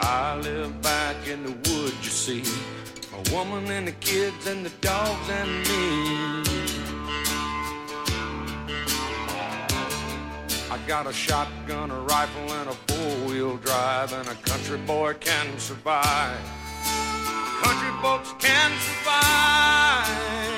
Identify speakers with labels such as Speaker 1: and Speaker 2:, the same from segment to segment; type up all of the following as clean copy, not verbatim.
Speaker 1: I live back in the woods, you see. A woman and the kids and the dogs and me. I got a shotgun, a rifle, and a four-wheel drive, and a country boy can survive. Country folks can survive.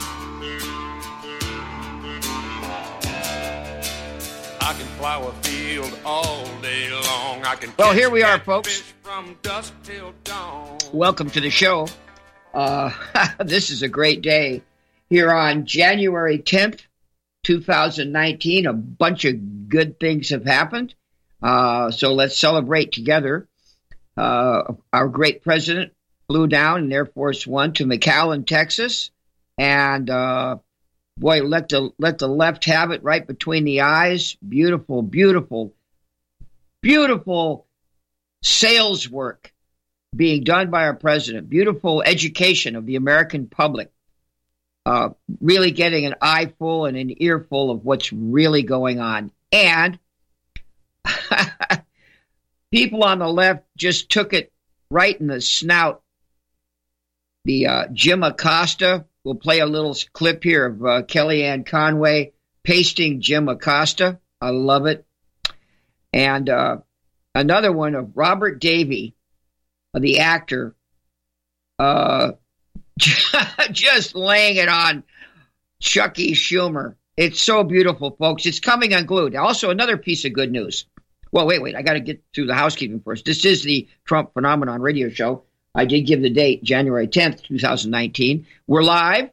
Speaker 1: I can plow a field all day long. I can.
Speaker 2: Well, here we are, folks.
Speaker 1: From dusk till dawn.
Speaker 2: Welcome to the show. This is a great day here on January 10th, 2019. A bunch of good things have happened. So let's celebrate together. Our great president flew down in Air Force One to McAllen, Texas, and boy, let the left have it right between the eyes. Beautiful, beautiful, beautiful sales work being done by our president. Beautiful education of the American public. Really getting an eyeful and an earful of what's really going on. And people on the left just took it right in the snout. The Jim Acosta, we'll play a little clip here of Kellyanne Conway pasting Jim Acosta. I love it. And another one of Robert Davey, the actor, just laying it on Chucky Schumer. It's so beautiful, folks. It's coming unglued. Also, another piece of good news. Well, wait. I got to get through the housekeeping first. This is the Trump Phenomenon radio show. I did give the date, January 10th, 2019. We're live.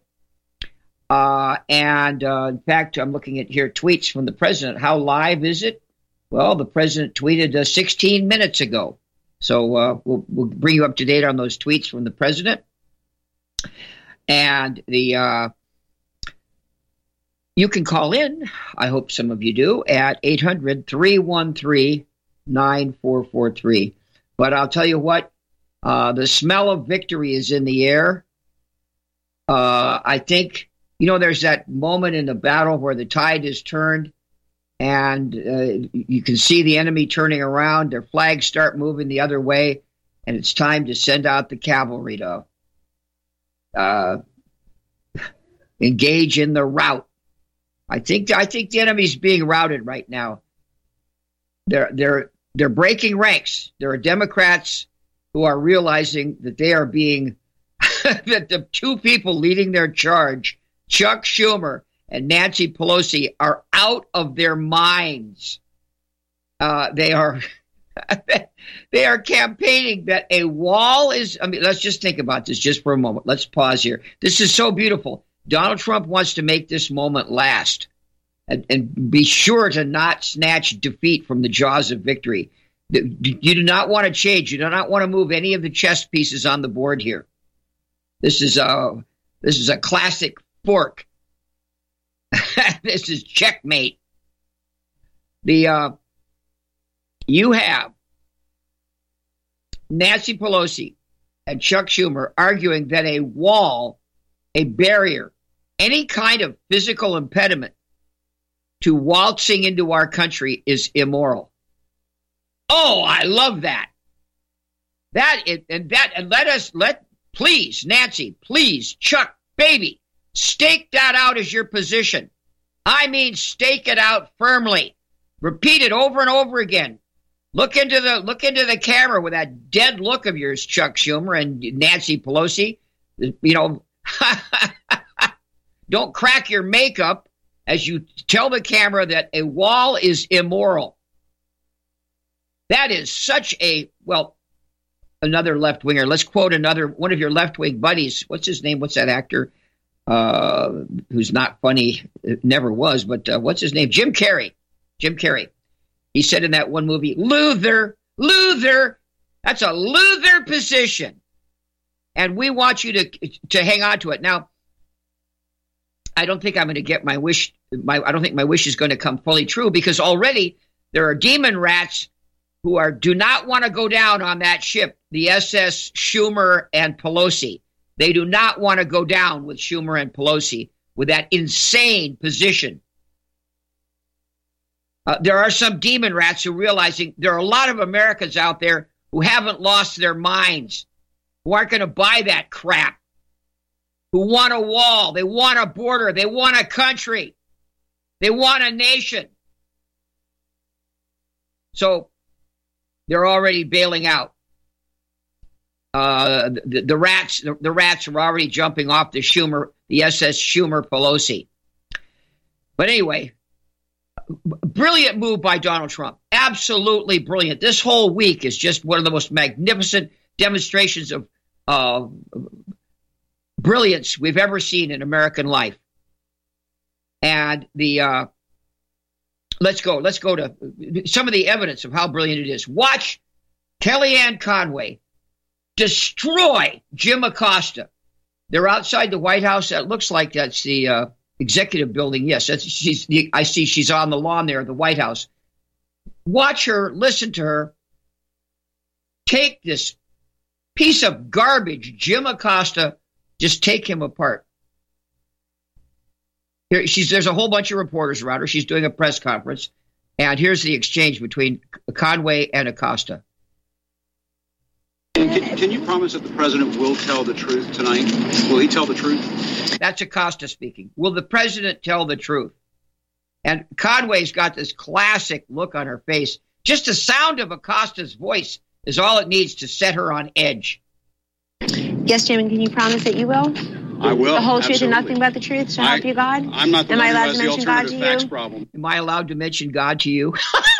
Speaker 2: And in fact, I'm looking at here tweets from the president. How live is it? Well, the president tweeted 16 minutes ago. So we'll bring you up to date on those tweets from the president. And you can call in, I hope some of you do, at 800-313-9443. But I'll tell you what, the smell of victory is in the air. I think, there's that moment in the battle where the tide is turned and you can see the enemy turning around. Their flags start moving the other way, and it's time to send out the cavalry to engage in the rout. I think the enemy's being routed right now. They're breaking ranks. There are Democrats who are realizing that they are being that the two people leading their charge, Chuck Schumer and Nancy Pelosi, are out of their minds. They are campaigning that a wall is. Let's just think about this just for a moment. Let's pause here. This is so beautiful. Donald Trump wants to make this moment last and be sure to not snatch defeat from the jaws of victory. You do not want to change. You do not want to move any of the chess pieces on the board here. This is a classic fork. This is checkmate. You have Nancy Pelosi and Chuck Schumer arguing that a wall, a barrier, any kind of physical impediment to waltzing into our country is immoral. Oh, I love that. Please, Nancy, please, Chuck, baby, stake that out as your position. I mean, stake it out firmly. Repeat it over and over again. Look into the camera with that dead look of yours, Chuck Schumer and Nancy Pelosi. Don't crack your makeup as you tell the camera that a wall is immoral. That is such another left-winger. Let's quote one of your left-wing buddies. What's his name? What's that actor who's not funny? Never was, but what's his name? Jim Carrey. Jim Carrey. He said in that one movie, Luther, that's a Luther position. And we want you to hang on to it. Now, I don't think I'm going to get my wish. I don't think my wish is going to come fully true, because already there are demon rats who do not want to go down on that ship, the SS Schumer and Pelosi. They do not want to go down with Schumer and Pelosi with that insane position. There are some demon rats who are realizing there are a lot of Americans out there who haven't lost their minds, who aren't going to buy that crap, who want a wall, they want a border, they want a country, they want a nation. So they're already bailing out. The rats are already jumping off the SS Schumer Pelosi. But anyway, brilliant move by Donald Trump. Absolutely brilliant. This whole week is just one of the most magnificent demonstrations of brilliance we've ever seen in American life. And let's go to some of the evidence of how brilliant it is. Watch Kellyanne Conway destroy Jim Acosta. They're outside the White House. That looks like that's the executive building. Yes, I see she's on the lawn there at the White House. Watch her, listen to her, take this piece of garbage, Jim Acosta, just take him apart. Here, there's a whole bunch of reporters around her. She's doing a press conference. And here's the exchange between Conway and Acosta.
Speaker 3: Can you promise that the president will tell the truth tonight? Will he tell the truth?
Speaker 2: That's Acosta speaking. Will the president tell the truth? And Conway's got this classic look on her face. Just the sound of Acosta's voice is all it needs to set her on edge.
Speaker 4: Yes, Jim, and can you promise that you will?
Speaker 3: I will.
Speaker 4: The whole truth
Speaker 3: absolutely.
Speaker 4: and nothing but the truth, so help you God?
Speaker 3: I'm not the
Speaker 4: Am
Speaker 3: one
Speaker 4: I
Speaker 3: who
Speaker 4: allowed
Speaker 3: has
Speaker 4: to
Speaker 3: the
Speaker 4: mention God to
Speaker 3: alternative facts
Speaker 4: you?
Speaker 3: problem.
Speaker 2: Am I allowed to mention God to you?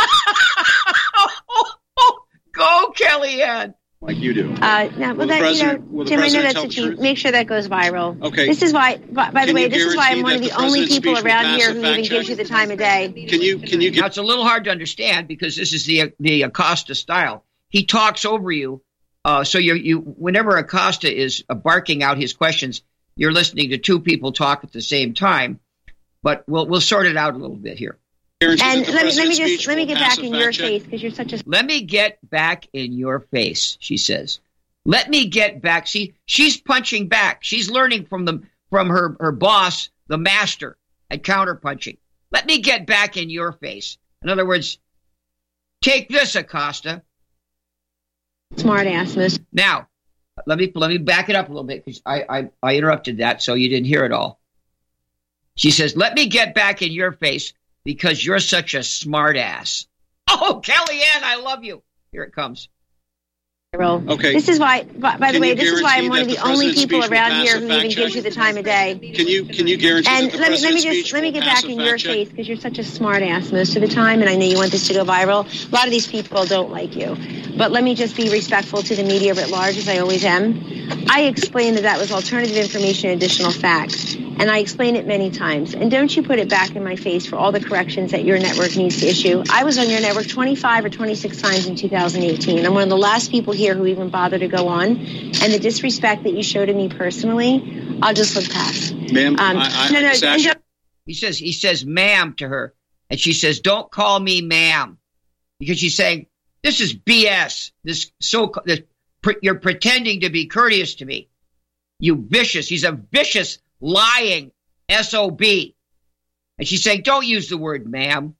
Speaker 2: Go, Kellyanne.
Speaker 3: Like you do.
Speaker 4: No, well, Jim, I know that's the truth. Make sure that goes viral.
Speaker 3: Okay.
Speaker 4: This is why, by the way, this is why I'm one of the only people around here who even
Speaker 3: check?
Speaker 4: gives you the time of day.
Speaker 3: Can you
Speaker 2: Now,
Speaker 3: get
Speaker 2: it's a little hard to understand because this is the Acosta style. He talks over you. So you whenever Acosta is barking out his questions, you're listening to two people talk at the same time. But we'll sort it out a little bit here.
Speaker 4: And let me get back in your face because you're such a.
Speaker 2: Let me get back in your face, she says. Let me get back. See, she's punching back. She's learning from her boss, the master, at counterpunching. Let me get back in your face. In other words, take this, Acosta.
Speaker 4: Smart ass, miss.
Speaker 2: Now, let me back it up a little bit because I interrupted that so you didn't hear it all. She says, let me get back in your face because you're such a smart ass. Oh, Kellyanne, I love you. Here it comes.
Speaker 3: Okay.
Speaker 4: This is why, by the way, this is why I'm one of the only people around here who even gives you the time of day.
Speaker 3: Can you guarantee
Speaker 4: and
Speaker 3: that the president's speech
Speaker 4: let me get back in your
Speaker 3: check?
Speaker 4: face because you're such a smart ass most of the time, and I know you want this to go viral. A lot of these people don't like you. But let me just be respectful to the media writ large, as I always am. I explained that was alternative information and additional facts. And I explain it many times. And don't you put it back in my face for all the corrections that your network needs to issue. I was on your network 25 or 26 times in 2018. I'm one of the last people here who even bother to go on. And the disrespect that you show to me personally, I'll just look past.
Speaker 3: Ma'am,
Speaker 2: He says ma'am to her. And she says, don't call me ma'am. Because she's saying, this is BS. You're pretending to be courteous to me. You vicious. He's a vicious, lying SOB. And she's saying, don't use the word ma'am.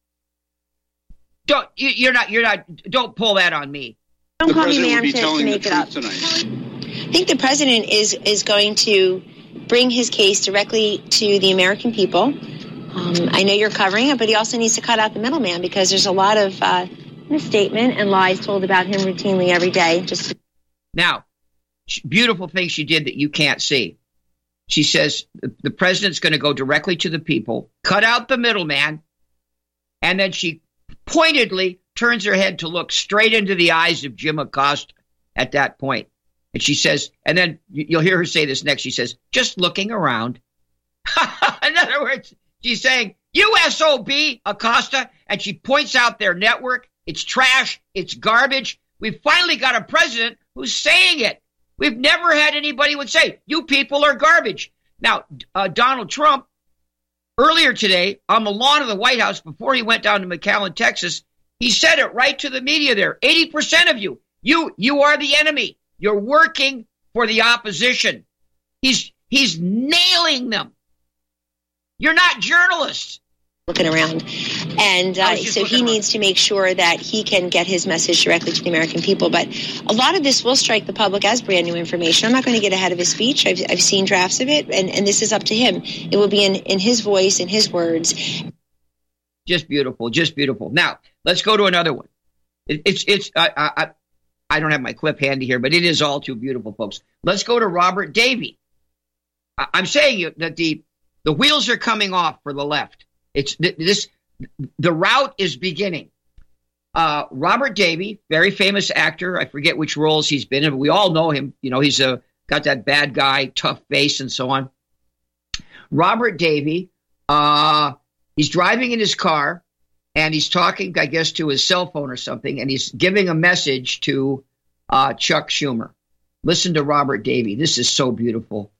Speaker 2: Don't pull that on me.
Speaker 4: Don't call me ma'am to make it up.
Speaker 3: Tonight.
Speaker 4: I think the president is going to bring his case directly to the American people. I know you're covering it, but he also needs to cut out the middleman because there's a lot of misstatement and lies told about him routinely every day.
Speaker 2: Now, beautiful thing she did that you can't see. She says the president's going to go directly to the people, cut out the middleman, and then she pointedly turns her head to look straight into the eyes of Jim Acosta at that point. And she says, and then you'll hear her say this next. She says, just looking around. In other words, she's saying, you SOB, Acosta, and she points out their network. It's trash. It's garbage. We've finally got a president who's saying it. We've never had anybody would say, you people are garbage. Now, Donald Trump, earlier today, on the lawn of the White House, before he went down to McAllen, Texas, he said it right to the media there. 80% of you are the enemy. You're working for the opposition. He's nailing them. You're not journalists.
Speaker 4: looking around. And so he needs to make sure that he can get his message directly to the American people. But a lot of this will strike the public as brand new information. I'm not going to get ahead of his speech. I've seen drafts of it, and this is up to him. It will be in his voice, in his words.
Speaker 2: Just beautiful, just beautiful. Now, let's go to another one. I don't have my clip handy here, but it is all too beautiful, folks. Let's go to Robert Davey. I'm saying that the wheels are coming off for the left. The route is beginning. Robert Davey, very famous actor. I forget which roles he's been in, but we all know him. You know, he's got that bad guy, tough face, and so on. Robert Davey, he's driving in his car, and he's talking, I guess, to his cell phone or something, and he's giving a message to Chuck Schumer. Listen to Robert Davey. This is so beautiful.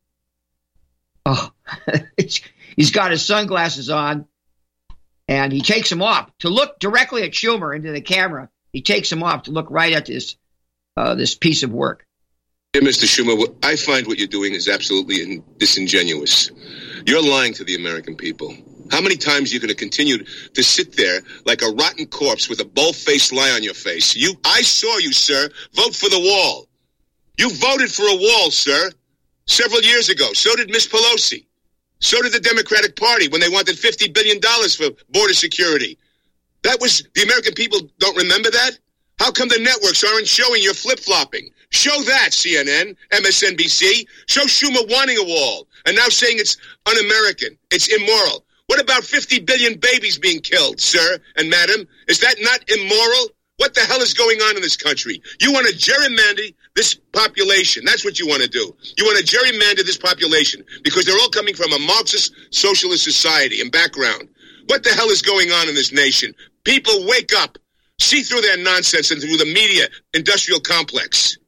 Speaker 2: Oh, he's got his sunglasses on, and he takes them off to look directly at Schumer into the camera. He takes them off to look right at this piece of work.
Speaker 5: Dear Mr. Schumer, I find what you're doing is absolutely disingenuous. You're lying to the American people. How many times are you going to continue to sit there like a rotten corpse with a bold-faced lie on your face? I saw you, sir, vote for the wall. You voted for a wall, sir, several years ago. So did Miss Pelosi. So did the Democratic Party when they wanted $50 billion for border security. The American people don't remember that? How come the networks aren't showing you're flip-flopping? Show that, CNN, MSNBC. Show Schumer wanting a wall and now saying it's un-American. It's immoral. What about 50 billion babies being killed, sir and madam? Is that not immoral? What the hell is going on in this country? You want to gerrymander this population. That's what you want to do. You want to gerrymander this population because they're all coming from a Marxist socialist society and background. What the hell is going on in this nation? People, wake up. See through their nonsense and through the media industrial complex.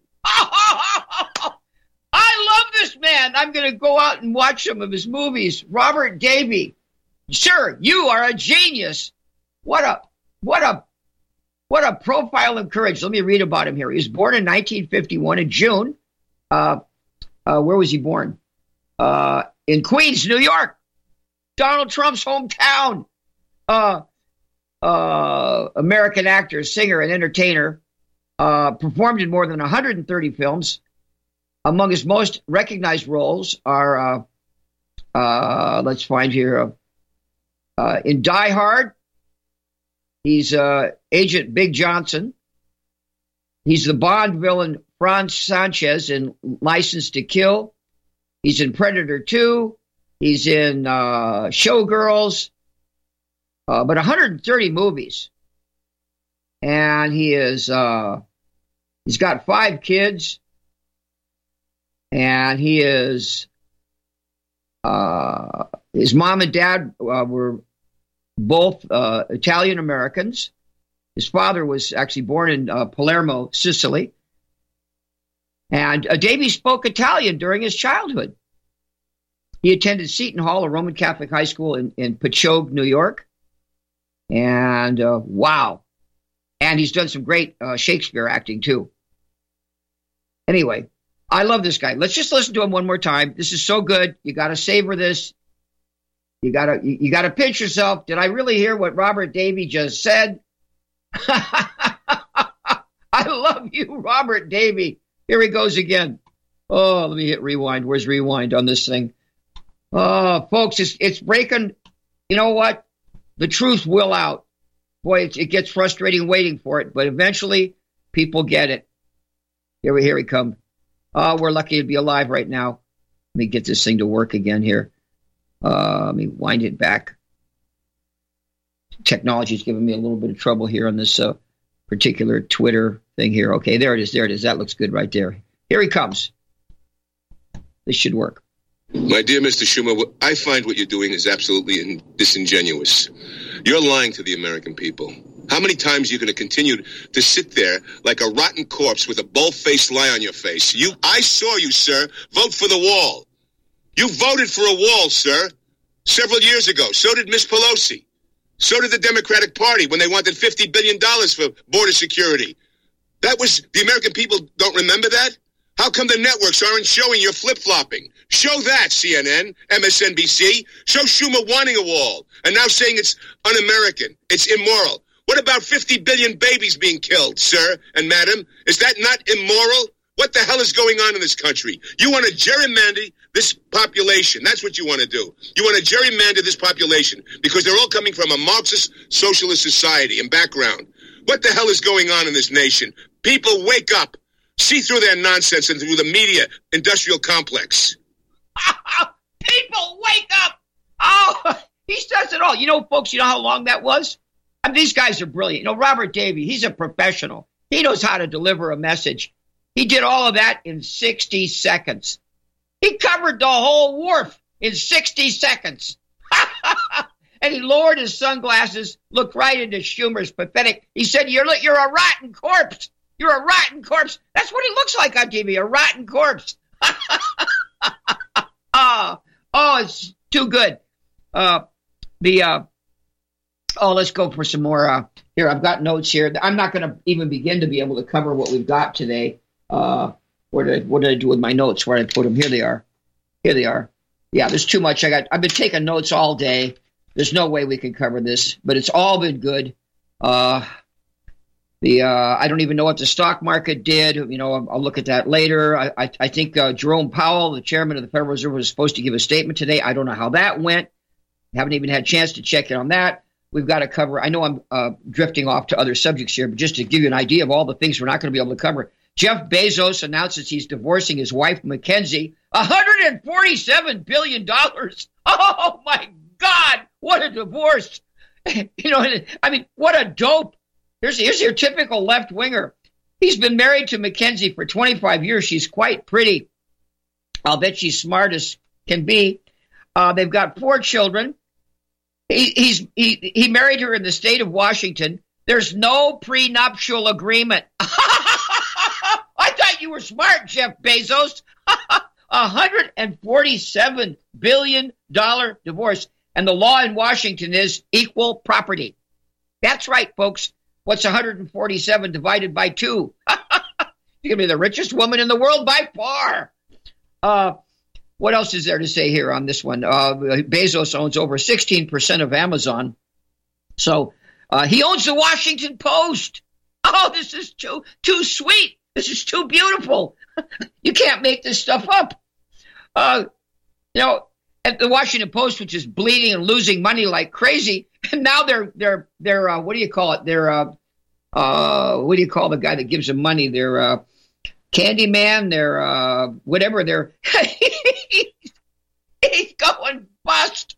Speaker 2: I love this man. I'm going to go out and watch some of his movies. Robert Davey. Sir, you are a genius. What a profile of courage. Let me read about him here. He was born in 1951 in June. Where was he born? In Queens, New York. Donald Trump's hometown. American actor, singer, and entertainer. Performed in more than 130 films. Among his most recognized roles are, let's find here, in Die Hard, he's Agent Big Johnson. He's the Bond villain Franz Sanchez in License to Kill. He's in Predator 2. He's in Showgirls. But 130 movies. And he's got 5 kids. And he is, his mom and dad were both Italian Americans. His father was actually born in Palermo, Sicily. And Davey spoke Italian during his childhood. He attended Seton Hall, a Roman Catholic high school in Patchogue, New York. And wow. And he's done some great Shakespeare acting, too. Anyway, I love this guy. Let's just listen to him one more time. This is so good. You got to savor this. You gotta pinch yourself. Did I really hear what Robert Davey just said? I love you, Robert Davey. Here he goes again. Oh, let me hit rewind. Where's rewind on this thing? Oh, folks, it's breaking. You know what? The truth will out. Boy, it gets frustrating waiting for it, but eventually people get it. Here he comes. Oh, we're lucky to be alive right now. Let me get this thing to work again here. Let me wind it back. Technology's giving me a little bit of trouble here on this particular Twitter thing here. Okay, there it is. That looks good right there. Here he comes. This should work.
Speaker 5: My dear Mr. Schumer, I find what you're doing is absolutely disingenuous. You're lying to the American people. How many times are you going to continue to sit there like a rotten corpse with a bold-faced lie on your face? I saw you, sir, vote for the wall. You voted for a wall, sir, several years ago. So did Miss Pelosi. So did the Democratic Party when they wanted $50 billion for border security. The American people don't remember that? How come the networks aren't showing you're flip-flopping? Show that, CNN, MSNBC. Show Schumer wanting a wall and now saying it's un-American. It's immoral. What about 50 billion babies being killed, sir and madam? Is that not immoral? What the hell is going on in this country? You want to gerrymander this population. That's what you want to do. You want to gerrymander this population because they're all coming from a Marxist socialist society and background. What the hell is going on in this nation? People, wake up. See through their nonsense and through the media industrial complex.
Speaker 2: People, wake up. Oh, he says it all. You know, folks, you know how long that was? I mean, these guys are brilliant. You know, Robert Davey, he's a professional. He knows how to deliver a message. He did all of that in 60 seconds. He covered the whole wharf in 60 seconds. And he lowered his sunglasses, looked right into Schumer's pathetic. He said, you're a rotten corpse. You're a rotten corpse. That's what he looks like on TV, a rotten corpse. Oh, it's too good. Let's go for some more. Here, I've got notes here. I'm not going to even begin to be able to cover what we've got today. What did I do with my notes? Where did I put them? Here they are. Yeah, there's too much. I've been taking notes all day. There's no way we can cover this, but it's all been good. I don't even know what the stock market did. You know, I'll look at that later. I think Jerome Powell, the chairman of the Federal Reserve, was supposed to give a statement today. I don't know how that went. Haven't even had a chance to check in on that. We've got to cover. I know I'm drifting off to other subjects here, but just to give you an idea of all the things we're not going to be able to cover. Jeff Bezos announces he's divorcing his wife, Mackenzie, $147 billion. Oh, my God, what a divorce. You know, I mean, what a dope. Here's your typical left-winger. He's been married to Mackenzie for 25 years. She's quite pretty. I'll bet she's smart as can be. They've got 4 children. He married her in the state of Washington. There's no prenuptial agreement. I thought you were smart, Jeff Bezos. $147 billion divorce. And the law in Washington is equal property. That's right, folks. What's 147 divided by 2? You're going to be the richest woman in the world by far. What else is there to say here on this one? Bezos owns over 16% of Amazon. So he owns the Washington Post. Oh, this is too sweet. This is too beautiful. You can't make this stuff up. You know, at the Washington Post, which is bleeding and losing money like crazy, and now they're what do you call it? They're what do you call the guy that gives them money? They're Candyman. They're whatever. They're he's going bust.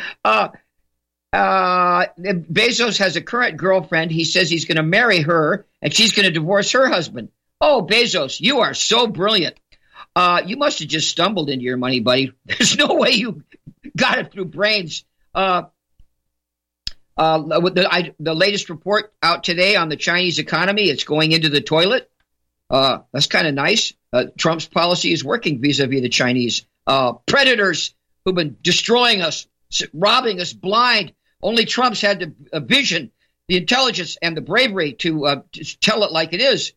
Speaker 2: Bezos has a current girlfriend. He says he's going to marry her, and she's going to divorce her husband. Oh, Bezos, you are so brilliant. You must have just stumbled into your money, buddy. There's no way you got it through brains. The latest report out today on the Chinese economy, it's going into the toilet. That's kind of nice. Trump's policy is working vis-a-vis the Chinese. Predators who've been destroying us, robbing us blind. Only Trump's had the vision, the intelligence, and the bravery to tell it like it is.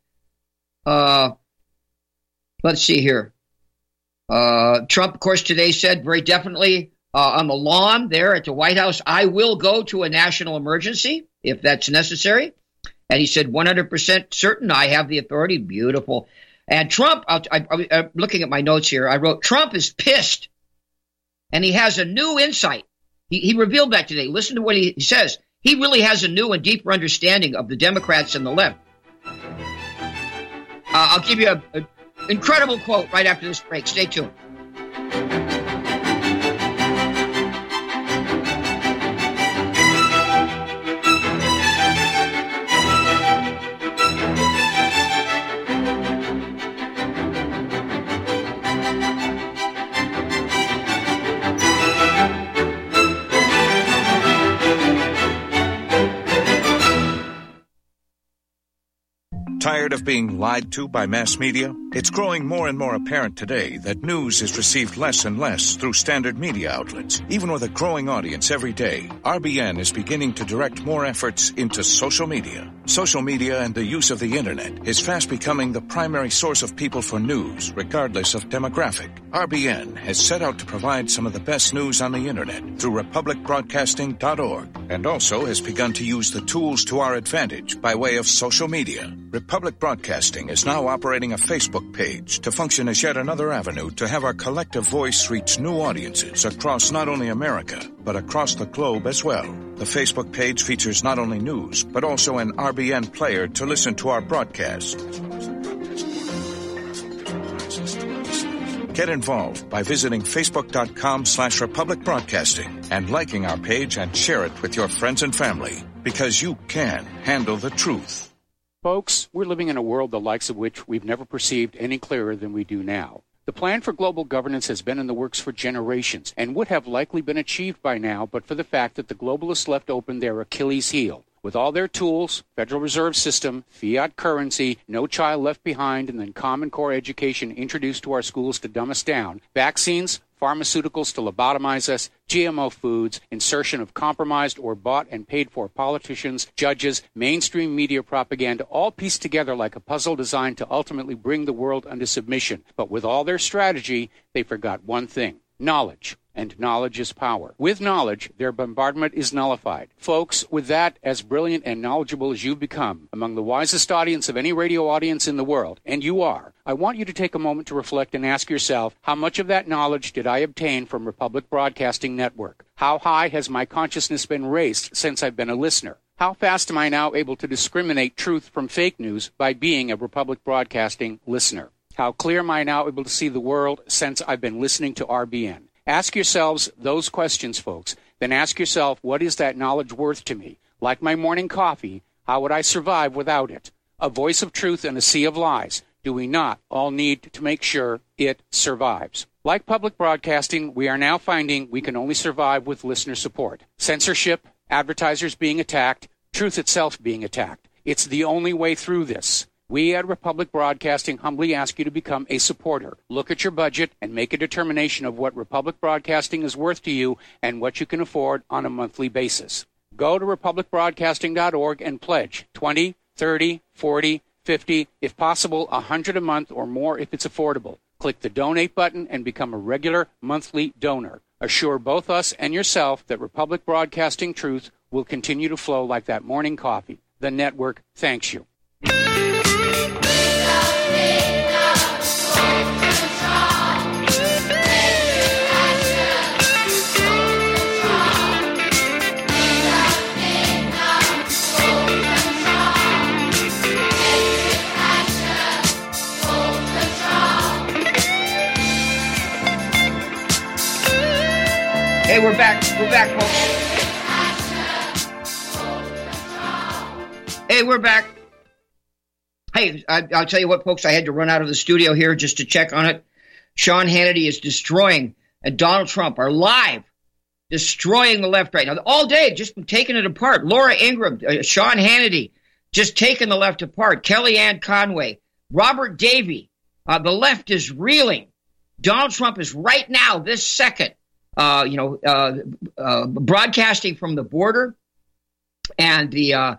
Speaker 2: Let's see here. Trump, of course, today said very definitely on the lawn there at the White House, I will go to a national emergency if that's necessary. And he said 100% certain I have the authority. Beautiful. And Trump, I'm looking at my notes here. I wrote, Trump is pissed. And he has a new insight. He revealed that today. Listen to what he says. He really has a new and deeper understanding of the Democrats and the left. I'll give you an incredible quote right after this break. Stay tuned.
Speaker 6: Tired of being lied to by mass media? It's growing more and more apparent today that news is received less and less through standard media outlets. Even with a growing audience every day, RBN is beginning to direct more efforts into social media. Social media and the use of the internet is fast becoming the primary source of people for news, regardless of demographic. RBN has set out to provide some of the best news on the internet through republicbroadcasting.org, and also has begun to use the tools to our advantage by way of social media. Republic Broadcasting is now operating a Facebook page to function as yet another avenue to have our collective voice reach new audiences across not only America, but across the globe as well. The Facebook page features not only news, but also an RBN player to listen to our broadcast. Get involved by visiting facebook.com/Republic Broadcasting and liking our page and share it with your friends and family, because you can handle the truth.
Speaker 7: Folks, we're living in a world the likes of which we've never perceived any clearer than we do now. The plan for global governance has been in the works for generations and would have likely been achieved by now but for the fact that the globalists left open their Achilles heel. With all their tools, Federal Reserve System, fiat currency, no child left behind, and then Common Core education introduced to our schools to dumb us down, vaccines, pharmaceuticals to lobotomize us, GMO foods, insertion of compromised or bought and paid for politicians, judges, mainstream media propaganda, all pieced together like a puzzle designed to ultimately bring the world under submission. But with all their strategy, they forgot one thing: knowledge. And knowledge is power. With knowledge, their bombardment is nullified. Folks, with that, as brilliant and knowledgeable as you've become, among the wisest audience of any radio audience in the world, and you are, I want you to take a moment to reflect and ask yourself, how much of that knowledge did I obtain from Republic Broadcasting Network? How high has my consciousness been raised since I've been a listener? How fast am I now able to discriminate truth from fake news by being a Republic Broadcasting listener? How clear am I now able to see the world since I've been listening to RBN? Ask yourselves those questions, folks. Then ask yourself, what is that knowledge worth to me? Like my morning coffee, how would I survive without it? A voice of truth in a sea of lies. Do we not all need to make sure it survives? Like public broadcasting, we are now finding we can only survive with listener support. Censorship, advertisers being attacked, truth itself being attacked. It's the only way through this. We at Republic Broadcasting humbly ask you to become a supporter. Look at your budget and make a determination of what Republic Broadcasting is worth to you and what you can afford on a monthly basis. Go to republicbroadcasting.org and pledge $20, $30, $40, $50, if possible, $100 a month or more if it's affordable. Click the donate button and become a regular monthly donor. Assure both us and yourself that Republic Broadcasting truth will continue to flow like that morning coffee. The network thanks you.
Speaker 2: Hey, we're back. We're back, folks. Hey, we're back. Hey, I'll tell you what, folks, I had to run out of the studio here just to check on it. Sean Hannity is destroying, and Donald Trump are live destroying the left right now. All day, just taking it apart. Laura Ingraham, Sean Hannity, just taking the left apart. Kellyanne Conway, Robert Davey. The left is reeling. Donald Trump is right now, this second, broadcasting from the border, and the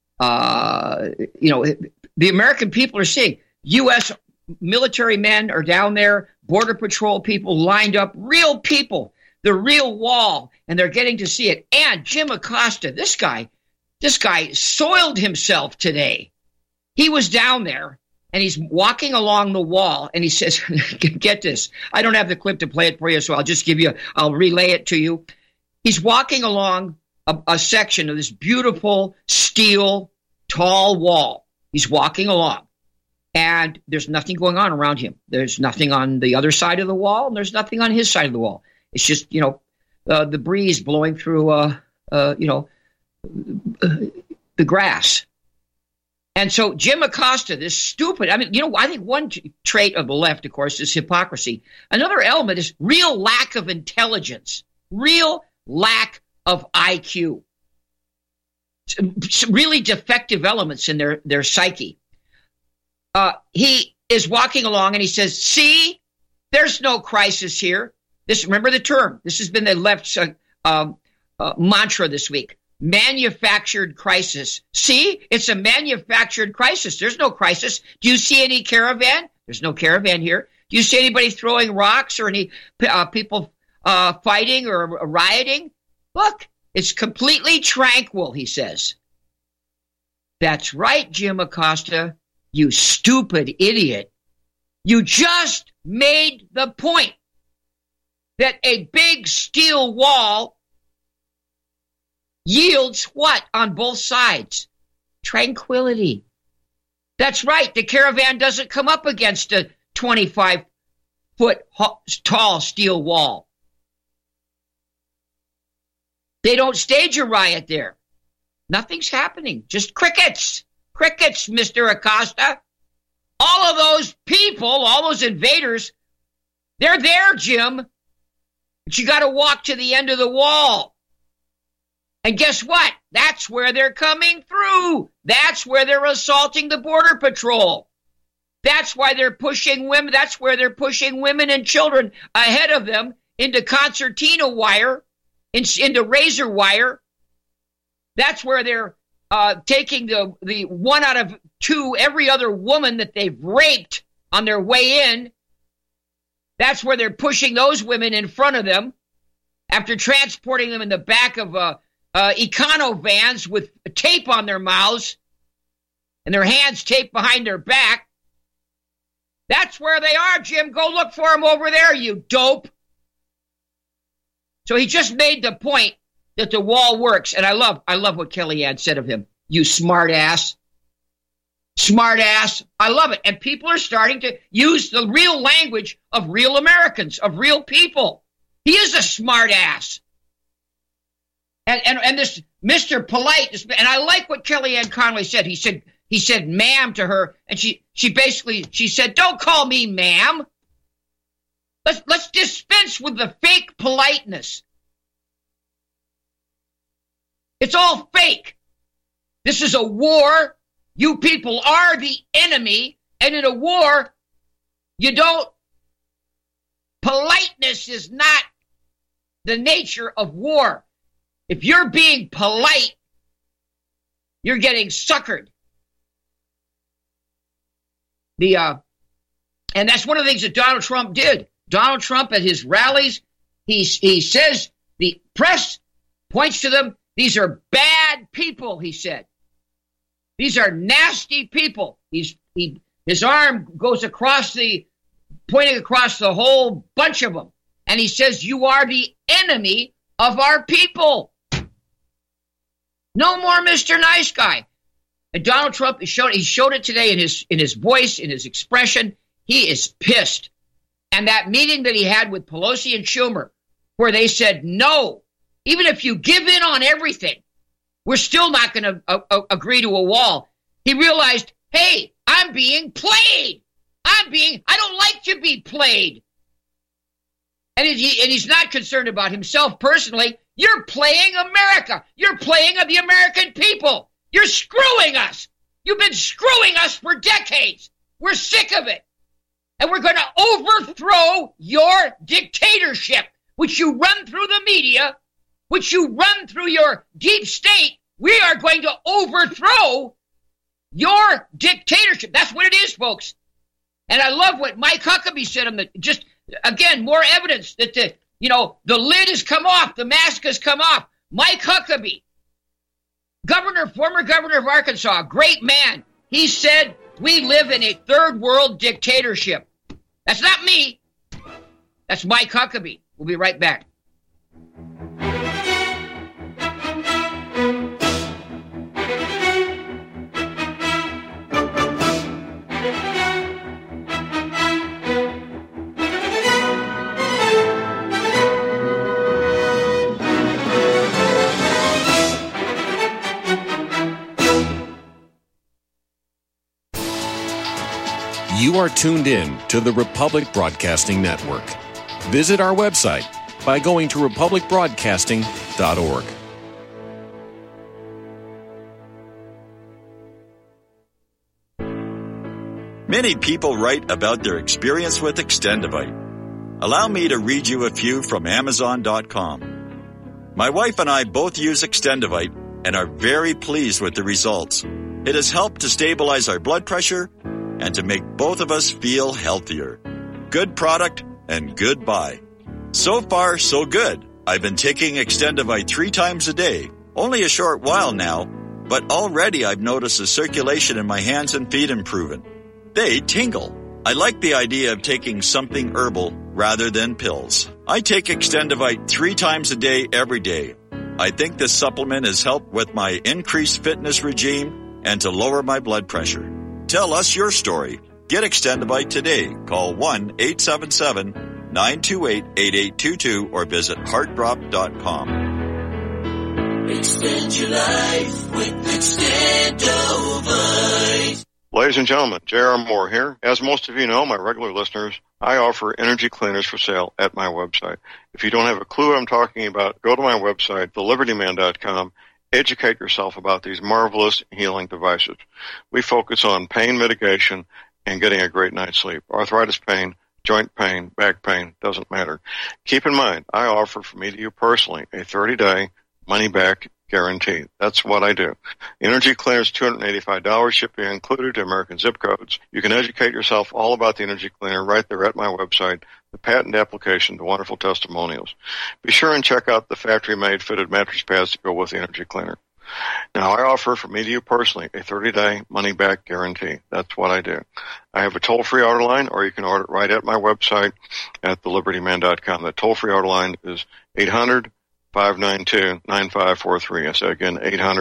Speaker 2: American people are seeing U.S. military men are down there, Border Patrol people lined up, real people, the real wall, and they're getting to see it. And Jim Acosta, this guy soiled himself today. He was down there, and he's walking along the wall, and he says, get this. I don't have the clip to play it for you, so I'll relay it to you. He's walking along a section of this beautiful steel tall wall. He's walking along, and there's nothing going on around him. There's nothing on the other side of the wall, and there's nothing on his side of the wall. It's just, the breeze blowing through, the grass. And so Jim Acosta, this stupid, I think one trait of the left, of course, is hypocrisy. Another element is real lack of intelligence, real lack of IQ, really defective elements in their psyche. he is walking along and he says, see, there's no crisis here. Remember the term. This has been the left's mantra this week. Manufactured crisis. See, it's a manufactured crisis. There's no crisis. Do you see any caravan? There's no caravan here. Do you see anybody throwing rocks or any people fighting or rioting? Look, it's completely tranquil, he says. That's right, Jim Acosta, you stupid idiot. You just made the point that a big steel wall yields what on both sides? Tranquility. That's right. The caravan doesn't come up against a 25-foot tall steel wall. They don't stage a riot there. Nothing's happening. Just crickets. Crickets, Mr. Acosta. All of those people, all those invaders, they're there, Jim. But you got to walk to the end of the wall. And guess what? That's where they're coming through. That's where they're assaulting the Border Patrol. That's why they're pushing women. That's where they're pushing women and children ahead of them into concertina wire, into razor wire. That's where they're taking the 1 out of 2, every other woman that they've raped on their way in. That's where they're pushing those women in front of them after transporting them in the back of econo vans with tape on their mouths and their hands taped behind their back. That's where they are, Jim. Go look for them over there, you dope. So he just made the point that the wall works. And I love what Kellyanne said of him. You smart ass. Smart ass. I love it. And people are starting to use the real language of real Americans, of real people. He is a smart ass. And this Mr. Polite, and I like what Kellyanne Conway said. He said ma'am to her, and she said, don't call me ma'am. Let's dispense with the fake politeness. It's all fake. This is a war. You people are the enemy, and in a war, politeness is not the nature of war. If you're being polite, you're getting suckered. And that's one of the things that Donald Trump did. Donald Trump at his rallies, he says, the press points to them, these are bad people, he said. These are nasty people. His arm goes pointing across the whole bunch of them. And he says, you are the enemy of our people. No more Mr. Nice Guy. And Donald Trump, he showed it today in his voice, in his expression. He is pissed. And that meeting that he had with Pelosi and Schumer, where they said, no, even if you give in on everything, we're still not going to agree to a wall. He realized, hey, I'm being played. I don't like to be played. And he's not concerned about himself personally. You're playing America. You're playing the American people. You're screwing us. You've been screwing us for decades. We're sick of it. And we're going to overthrow your dictatorship, which you run through the media, which you run through your deep state. We are going to overthrow your dictatorship. That's what it is, folks. And I love what Mike Huckabee said on just again, more evidence that the lid has come off, the mask has come off. Mike Huckabee, former governor of Arkansas, great man. He said, we live in a third world dictatorship. That's not me. That's Mike Huckabee. We'll be right back.
Speaker 8: You are tuned in to the Republic Broadcasting Network. Visit our website by going to republicbroadcasting.org.
Speaker 9: Many people write about their experience with Extendivite. Allow me to read you a few from Amazon.com. My wife and I both use Extendivite and are very pleased with the results. It has helped to stabilize our blood pressure and to make both of us feel healthier. Good product and good buy. So far, so good. I've been taking Extendivite 3 times a day. Only a short while now, but already I've noticed the circulation in my hands and feet improving. They tingle. I like the idea of taking something herbal rather than pills. I take Extendivite 3 times a day every day. I think this supplement has helped with my increased fitness regime and to lower my blood pressure. Tell us your story. Get Extendivite today. Call 1-877-928-8822 or visit heartdrop.com.
Speaker 10: Extend your life with Extendivite.
Speaker 11: Ladies and gentlemen, J.R. Moore here. As most of you know, my regular listeners, I offer energy cleaners for sale at my website. If you don't have a clue what I'm talking about, go to my website, thelibertyman.com. Educate yourself about these marvelous healing devices. We focus on pain mitigation and getting a great night's sleep. Arthritis pain, joint pain, back pain, doesn't matter. Keep in mind, I offer from me to you personally a 30-day money-back guarantee. That's what I do. Energy cleaners, $285, shipping included to American zip codes. You can educate yourself all about the energy cleaner right there at my website, the patent application, the wonderful testimonials. Be sure and check out the factory-made fitted mattress pads to go with the energy cleaner. Now, I offer from me to you personally a 30-day money-back guarantee. That's what I do. I have a toll-free order line, or you can order it right at my website at thelibertyman.com. The toll-free order line is 800-592-9543. I say again,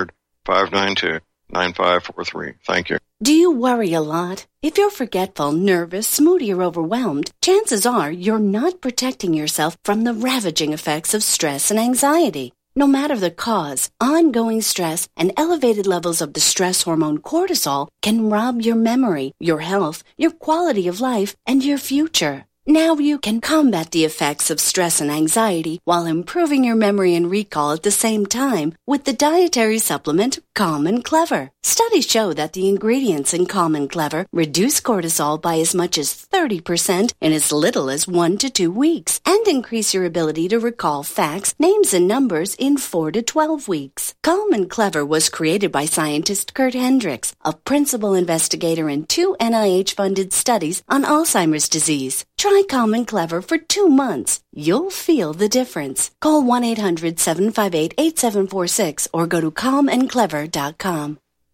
Speaker 11: 800-592-9543. Thank you.
Speaker 12: Do you worry a lot? If you're forgetful, nervous, moody, or overwhelmed, chances are you're not protecting yourself from the ravaging effects of stress and anxiety. No matter the cause, ongoing stress and elevated levels of the stress hormone cortisol can rob your memory, your health, your quality of life, and your future. Now you can combat the effects of stress and anxiety while improving your memory and recall at the same time with the dietary supplement Calm and Clever. Studies show that the ingredients in Calm and Clever reduce cortisol by as much as 30% in as little as 1 to 2 weeks and increase your ability to recall facts, names, and numbers in 4 to 12 weeks. Calm and Clever was created by scientist Kurt Hendricks, a principal investigator in 2 NIH-funded studies on Alzheimer's disease. Try Calm and Clever for 2 months. You'll feel the difference. Call 1-800-758-8746 or go to calmandclever.com.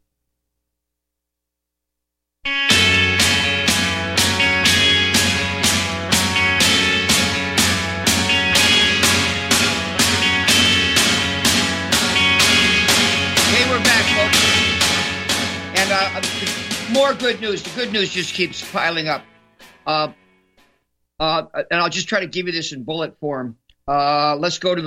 Speaker 2: Okay, we're back, folks. And more good news. The good news just keeps piling up. And I'll just try to give you this in bullet form. Let's go to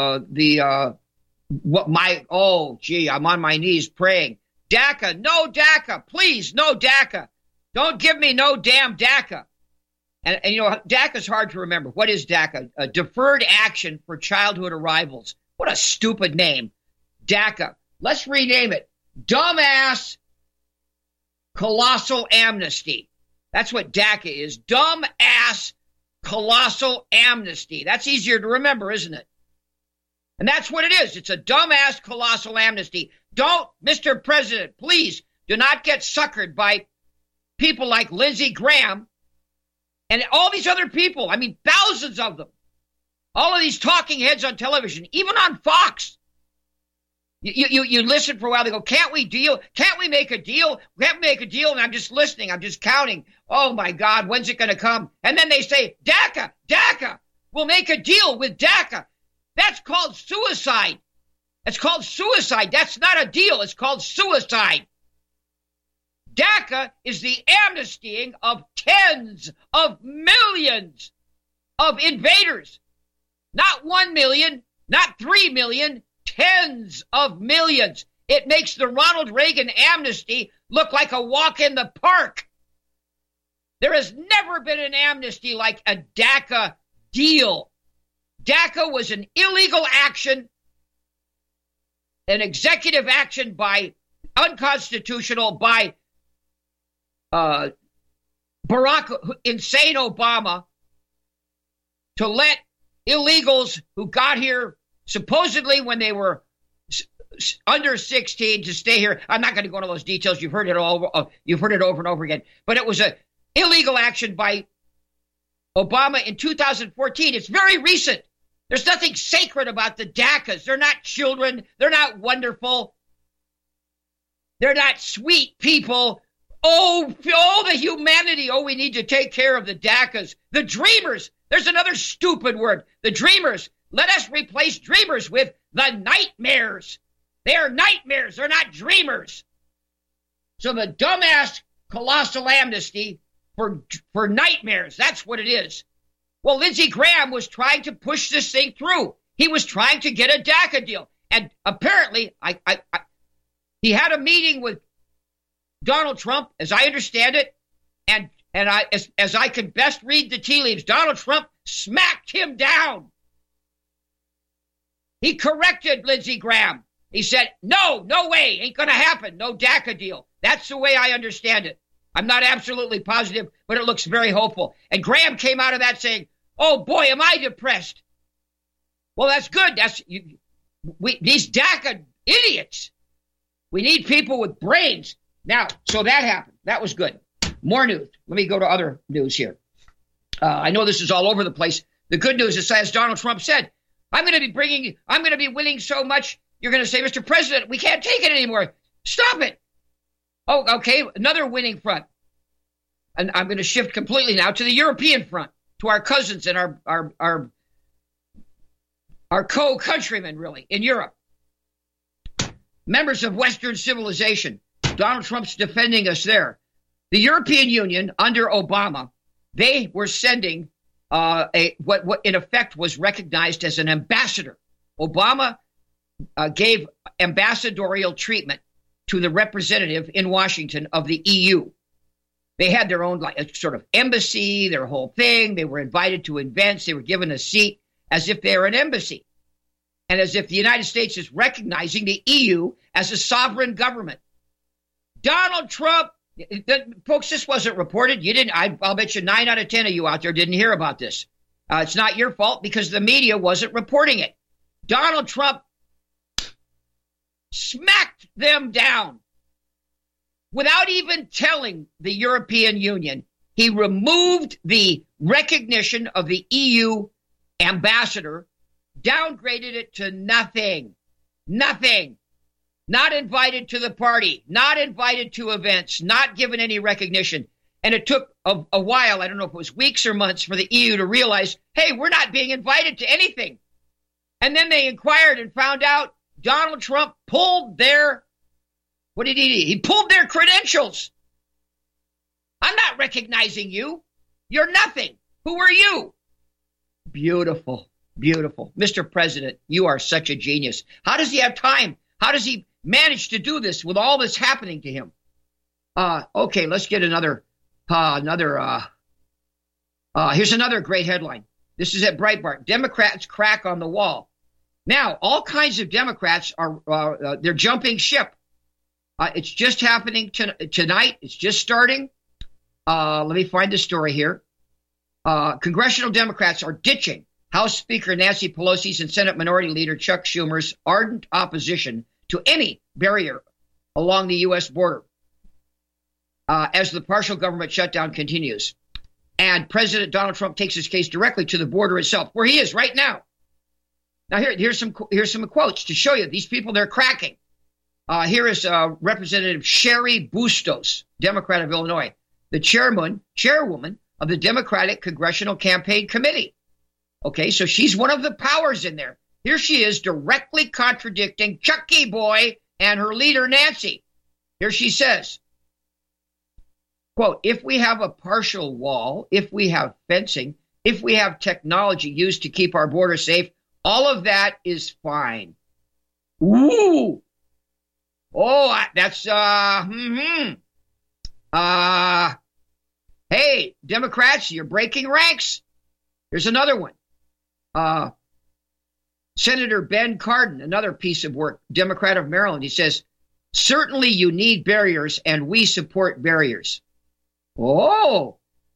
Speaker 2: I'm on my knees praying. DACA, no DACA, please, no DACA. Don't give me no damn DACA. And you know, DACA is hard to remember. What is DACA? Deferred Action for Childhood Arrivals. What a stupid name. DACA. Let's rename it. Dumbass Colossal Amnesty. That's what DACA is. Dumbass Colossal Amnesty. That's easier to remember, isn't it? And that's what it is. It's a dumbass colossal amnesty. Don't, Mr. President, please do not get suckered by people like Lindsey Graham and all these other people. I mean, thousands of them. All of these talking heads on television, even on Fox. You listen for a while. They go, can't we deal? Can't we make a deal? Can't we make a deal? And I'm just listening. I'm just counting. Oh, my God, when's it going to come? And then they say, DACA, DACA. We'll make a deal with DACA. That's called suicide. It's called suicide. That's not a deal. It's called suicide. DACA is the amnestying of tens of millions of invaders. Not 1 million, not 3 million, tens of millions. It makes the Ronald Reagan amnesty look like a walk in the park. There has never been an amnesty like a DACA deal. DACA was an illegal action, an executive action by unconstitutional, by insane Obama to let illegals who got here supposedly when they were under 16 to stay here. I'm not going to go into those details. You've heard it all. You've heard it over and over again. But it was an illegal action by Obama in 2014. It's very recent. There's nothing sacred about the DACAs. They're not children. They're not wonderful. They're not sweet people. Oh, the humanity. Oh, we need to take care of the DACAs. The dreamers. There's another stupid word. The dreamers. Let us replace dreamers with the nightmares. They are nightmares. They're not dreamers. So the dumbass colossal amnesty for nightmares. That's what it is. Well, Lindsey Graham was trying to push this thing through. He was trying to get a DACA deal. And apparently, he had a meeting with Donald Trump, as I understand it, and as I can best read the tea leaves, Donald Trump smacked him down. He corrected Lindsey Graham. He said, no way, ain't going to happen, no DACA deal. That's the way I understand it. I'm not absolutely positive, but it looks very hopeful. And Graham came out of that saying, oh, boy, am I depressed. Well, that's good. These DACA idiots. We need people with brains. Now, so that happened. That was good. More news. Let me go to other news here. I know this is all over the place. The good news is, as Donald Trump said, I'm going to be winning so much, you're going to say, Mr. President, we can't take it anymore. Stop it. Oh, okay, another winning front. And I'm going to shift completely now to the European front, to our cousins and our co-countrymen, really, in Europe. Members of Western civilization. Donald Trump's defending us there. The European Union, under Obama, they were sending what in effect was recognized as an ambassador. Obama gave ambassadorial treatment to the representative in Washington of the EU. They had their own sort of embassy, their whole thing. They were invited to events. They were given a seat as if they were an embassy, and as if the United States is recognizing the EU as a sovereign government. Donald Trump, folks, this wasn't reported. You didn't. I'll bet you 9 out of 10 of you out there didn't hear about this. It's not your fault because the media wasn't reporting it. Donald Trump smacked them down without even telling the European Union. He removed the recognition of the EU ambassador, downgraded it to nothing. Not invited to the party, not invited to events, not given any recognition. And it took a while, I don't know if it was weeks or months, for the EU to realize, hey, we're not being invited to anything. And then they inquired and found out Donald Trump pulled their, what did he do? He pulled their credentials. I'm not recognizing you. You're nothing. Who are you? Beautiful, beautiful. Mr. President, you are such a genius. How does he have time? How does he manage to do this with all this happening to him? Okay, let's get another. Here's another great headline. This is at Breitbart. Democrats crack on the wall. Now, all kinds of Democrats are they're jumping ship. It's just happening tonight. It's just starting. Let me find the story here. Congressional Democrats are ditching House Speaker Nancy Pelosi's and Senate Minority Leader Chuck Schumer's ardent opposition to any barrier along the U.S. border as the partial government shutdown continues. And President Donald Trump takes his case directly to the border itself, where he is right now. Now, here's some quotes to show you. These people, they're cracking. Here is Representative Sherry Bustos, Democrat of Illinois, the chairwoman of the Democratic Congressional Campaign Committee. Okay, so she's one of the powers in there. Here she is directly contradicting Chucky Boy and her leader, Nancy. Here she says, quote, if we have a partial wall, if we have fencing, if we have technology used to keep our border safe, all of that is fine. Ooh. Oh, that's, hey, Democrats, you're breaking ranks. Here's another one. Senator Ben Cardin, another piece of work, Democrat of Maryland. He says, certainly you need barriers, and we support barriers. Oh,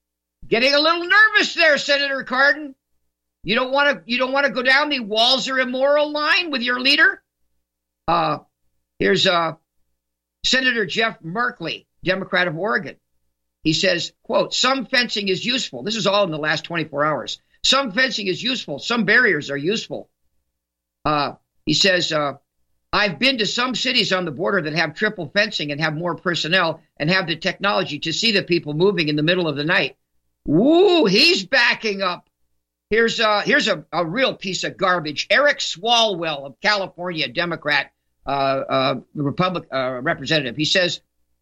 Speaker 2: getting a little nervous there, Senator Cardin. You don't want to go down the walls are immoral line with your leader? Here's Senator Jeff Merkley, Democrat of Oregon. He says, quote, some fencing is useful. This is all in the last 24 hours. Some fencing is useful. Some barriers are useful. He says, I've been to some cities on the border that have triple fencing and have more personnel and have the technology to see the people moving in the middle of the night. Woo, he's backing up. Here's a real piece of garbage. Eric Swalwell of California, Democrat, representative. He says,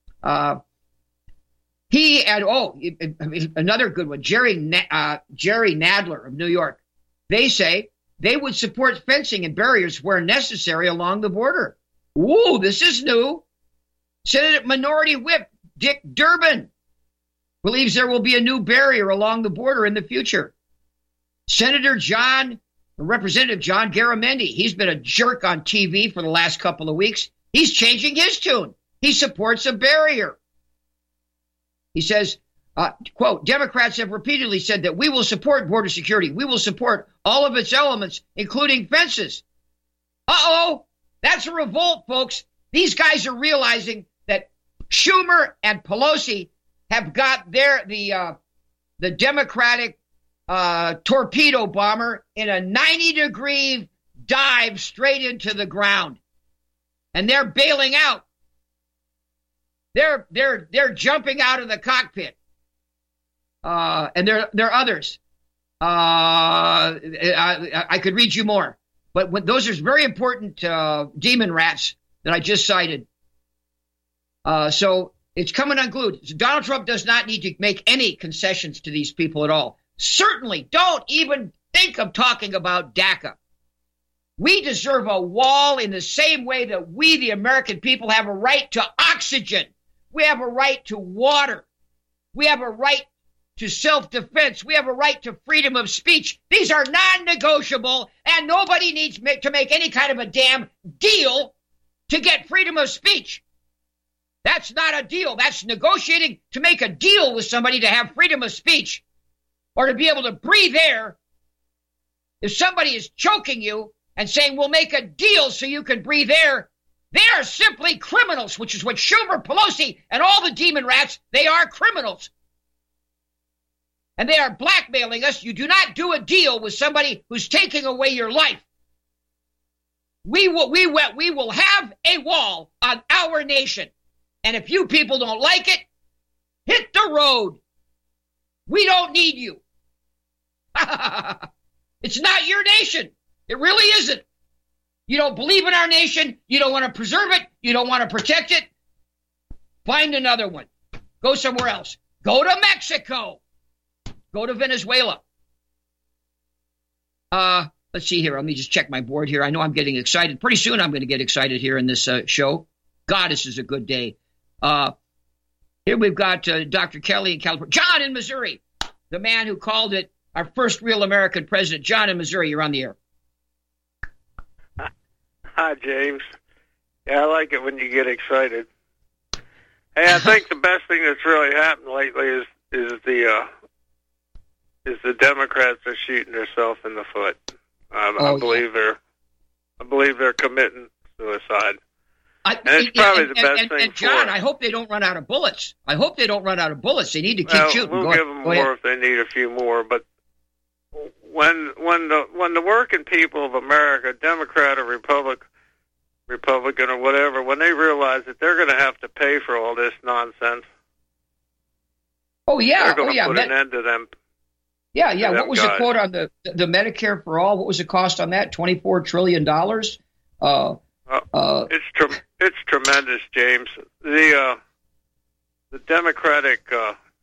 Speaker 2: another good one, Jerry Nadler of New York. They say they would support fencing and barriers where necessary along the border. Ooh, this is new. Senate Minority Whip Dick Durbin believes there will be a new barrier along the border in the future. Representative John Garamendi, he's been a jerk on TV for the last couple of weeks. He's changing his tune. He supports a barrier. He says, quote, Democrats have repeatedly said that we will support border security. We will support all of its elements, including fences. Uh-oh, that's a revolt, folks. These guys are realizing that Schumer and Pelosi have got the Democratic torpedo bomber in a 90-degree dive straight into the ground. And they're bailing out. They're jumping out of the cockpit. And there are others. I could read you more. But those are very important demon rats that I just cited. So it's coming unglued. So Donald Trump does not need to make any concessions to these people at all. Certainly don't even think of talking about DACA. We deserve a wall in the same way that we, the American people, have a right to oxygen. We have a right to water. We have a right to self-defense. We have a right to freedom of speech. These are non-negotiable, and nobody needs to make any kind of a damn deal to get freedom of speech. That's not a deal. That's negotiating to make a deal with somebody to have freedom of speech or to be able to breathe air. If somebody is choking you and saying, we'll make a deal so you can breathe air, they are simply criminals, which is what Schumer, Pelosi, and all the demon rats, they are criminals. And they are blackmailing us. You do not do a deal with somebody who's taking away your life. We will have a wall on our nation. And if you people don't like it, hit the road. We don't need you. It's not your nation. It really isn't. You don't believe in our nation. You don't want to preserve it. You don't want to protect it. Find another one. Go somewhere else. Go to Mexico. Go to Venezuela. Let's see here. Let me just check my board here. I know I'm getting excited. Pretty soon I'm going to get excited here in this show. God, this is a good day. Here we've got Dr. Kelly in California. John in Missouri, the man who called it our first real American president. John in Missouri, you're on the air.
Speaker 13: Hi, James. Yeah, I like it when you get excited. Hey, I think the best thing that's really happened lately is the Democrats are shooting themselves in the foot. I believe they're committing suicide. It's probably the best thing.
Speaker 2: And John, I hope they don't run out of bullets. They need to keep shooting.
Speaker 13: We'll give them more if they need a few more. But when the working people of America, Democrat or Republican or whatever, when they realize that they're going to have to pay for all this nonsense, they're going to put an end to them.
Speaker 2: Yeah. What was the quote on the Medicare for all? What was the cost on that? $24 trillion.
Speaker 13: It's tremendous, James. The Democratic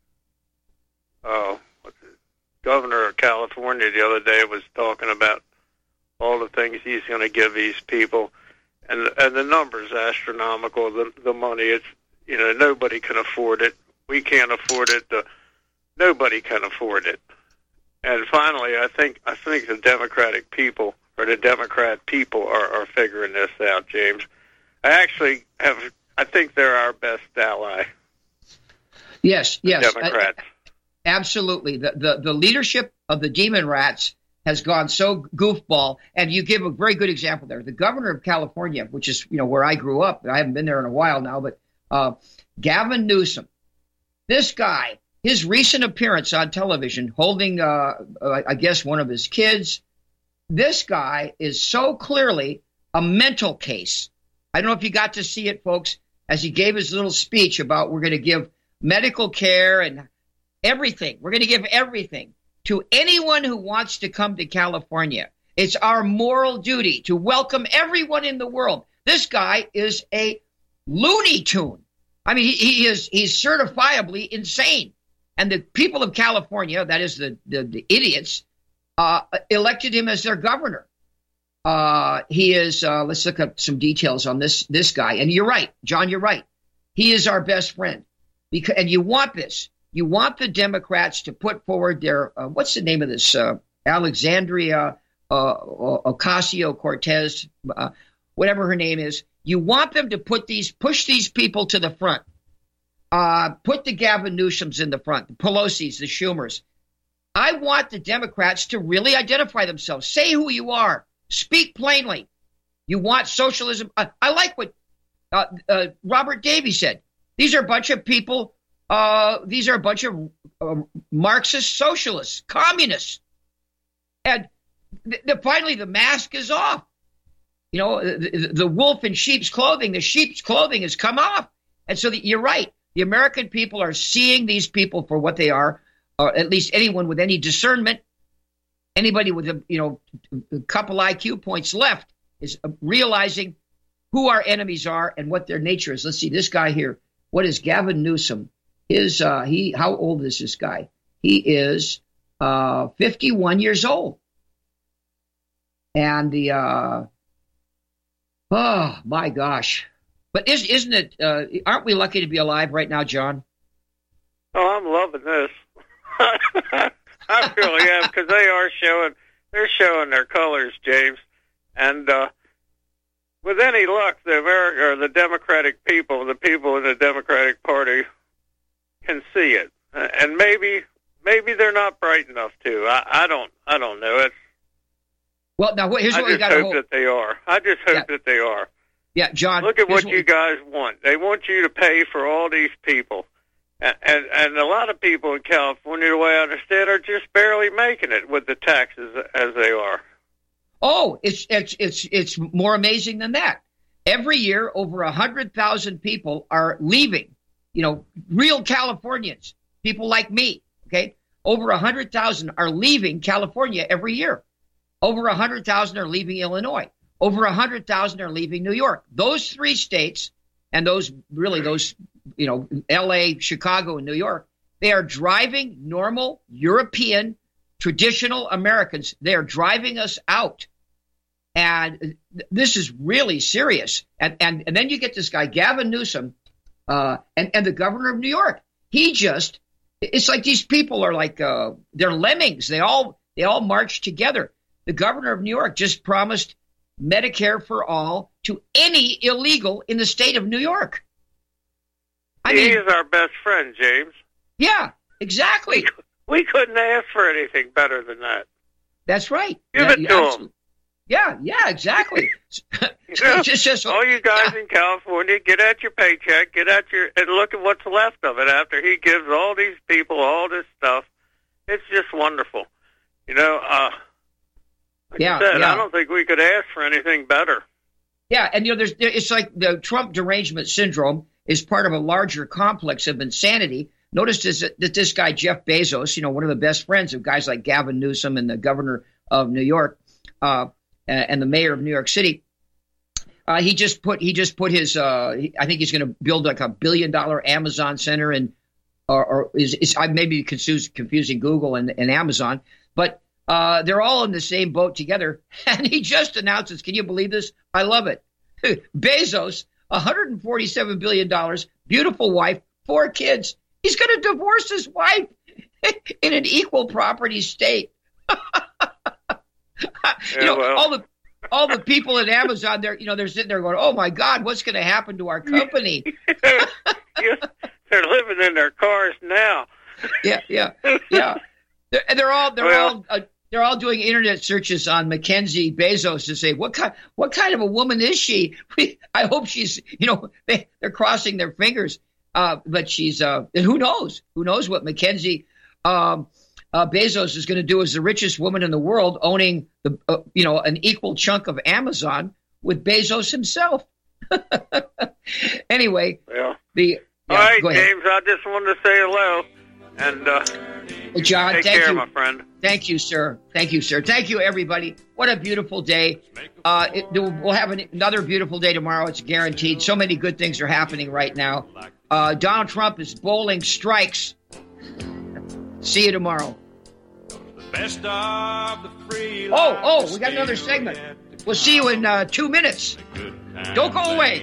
Speaker 13: governor of California the other day was talking about all the things he's going to give these people, and the numbers astronomical. The money, it's nobody can afford it. We can't afford it. Nobody can afford it. And finally, I think the Democratic people or the Democrat people are figuring this out, James. I think they're our best ally.
Speaker 2: Yes.
Speaker 13: Democrats.
Speaker 2: Absolutely. The leadership of the demon rats has gone so goofball. And you give a very good example there. The governor of California, which is, where I grew up. I haven't been there in a while now, but Gavin Newsom, this guy, his recent appearance on television holding, I guess, one of his kids, this guy is so clearly a mental case. I don't know if you got to see it, folks, as he gave his little speech about we're going to give medical care and everything. We're going to give everything to anyone who wants to come to California. It's our moral duty to welcome everyone in the world. This guy is a Looney Tune. I mean, he's certifiably insane. And the people of California, that is the idiots, elected him as their governor. He is, let's look up some details on this guy. And you're right, John, you're right. He is our best friend. And you want this. You want the Democrats to put forward their, what's the name of this? Alexandria Ocasio-Cortez, whatever her name is. You want them to push these people to the front. Put the Gavin Newsoms in the front, the Pelosi's, the Schumers. I want the Democrats to really identify themselves. Say who you are. Speak plainly. You want socialism. I like what Robert Davies said. These are a bunch of people. These are a bunch of Marxist socialists, communists. And finally, the mask is off. The wolf in sheep's clothing, the sheep's clothing has come off. And so you're right. The American people are seeing these people for what they are, or at least anyone with any discernment, anybody with a couple IQ points left is realizing who our enemies are and what their nature is. Let's see this guy here. What is Gavin Newsom? How old is this guy? He is 51 years old. And oh my gosh. But isn't it, aren't we lucky to be alive right now, John?
Speaker 13: Oh, I'm loving this. I really am, because they're showing their colors, James. And with any luck, the Democratic people, the people in the Democratic Party can see it. And maybe they're not bright enough to. I don't know.
Speaker 2: Well, now here's what we got to hope.
Speaker 13: That they are. I just hope that they are.
Speaker 2: Yeah, John.
Speaker 13: Look at what you guys want. They want you to pay for all these people. And a lot of people in California, the way I understand, are just barely making it with the taxes as they are.
Speaker 2: Oh, it's more amazing than that. Every year, over 100,000 people are leaving. Real Californians, people like me. Okay, over 100,000 are leaving California every year. Over 100,000 are leaving Illinois. Over 100,000 are leaving New York. Those three states, and those, L.A., Chicago, and New York, they are driving normal European, traditional Americans. They are driving us out. And this is really serious. And then you get this guy, Gavin Newsom, and the governor of New York. It's like these people are like, they're lemmings. They all march together. The governor of New York just promised Medicare for all to any illegal in the state of New York.
Speaker 13: He's our best friend, James.
Speaker 2: Yeah, exactly.
Speaker 13: We couldn't ask for anything better than that.
Speaker 2: That's right.
Speaker 13: Give it to him.
Speaker 2: Yeah, exactly.
Speaker 13: All you guys in California, get at your paycheck, and look at what's left of it after he gives all these people all this stuff. It's just wonderful. I don't think we could ask for anything better.
Speaker 2: Yeah, and it's like the Trump derangement syndrome is part of a larger complex of insanity. Notice that this guy, Jeff Bezos, one of the best friends of guys like Gavin Newsom and the governor of New York and the mayor of New York City, he just put his, I think he's going to build like $1 billion Amazon center, I may be confusing Google and Amazon, but they're all in the same boat together. And he just announces, can you believe this? I love it. Bezos, $147 billion, beautiful wife, 4 kids. He's going to divorce his wife in an equal property state. All the people at Amazon, they're sitting there going, oh my God, what's going to happen to our company?
Speaker 13: They're living in their cars now.
Speaker 2: Yeah. They're all doing internet searches on Mackenzie Bezos to say what kind of a woman is she? I hope she's, they're crossing their fingers. But she's and who knows what Mackenzie Bezos is going to do as the richest woman in the world, owning an equal chunk of Amazon with Bezos himself. Anyway,
Speaker 13: all right, James, I just wanted to say hello. And
Speaker 2: John,
Speaker 13: take
Speaker 2: thank
Speaker 13: care,
Speaker 2: you,
Speaker 13: my friend.
Speaker 2: Thank you, sir. Thank you, everybody. What a beautiful day. We'll have another beautiful day tomorrow. It's guaranteed. So many good things are happening right now. Donald Trump is bowling strikes. See you tomorrow.
Speaker 1: Best of the free
Speaker 2: we got another segment. We'll see you in 2 minutes. Don't go away.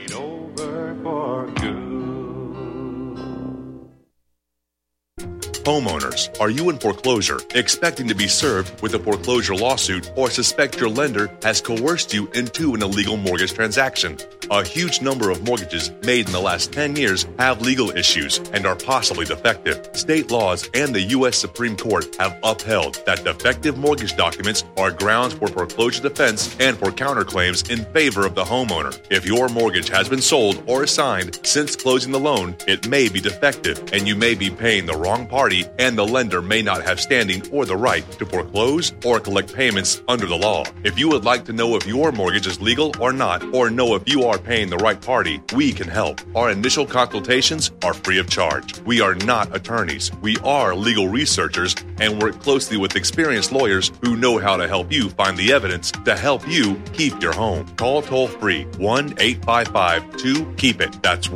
Speaker 14: Homeowners, are you in foreclosure, expecting to be served with a foreclosure lawsuit, or suspect your lender has coerced you into an illegal mortgage transaction? A huge number of mortgages made in the last 10 years have legal issues and are possibly defective. State laws and the U.S. Supreme Court have upheld that defective mortgage documents are grounds for foreclosure defense and for counterclaims in favor of the homeowner. If your mortgage has been sold or assigned since closing the loan, it may be defective, and you may be paying the wrong party, and the lender may not have standing or the right to foreclose or collect payments under the law. If you would like to know if your mortgage is legal or not, or know if you are paying the right party, we can help. Our initial consultations are free of charge. We are not attorneys. We are legal researchers and work closely with experienced lawyers who know how to help you find the evidence to help you keep your home. Call toll-free 1-855-2-KEEP-IT. That's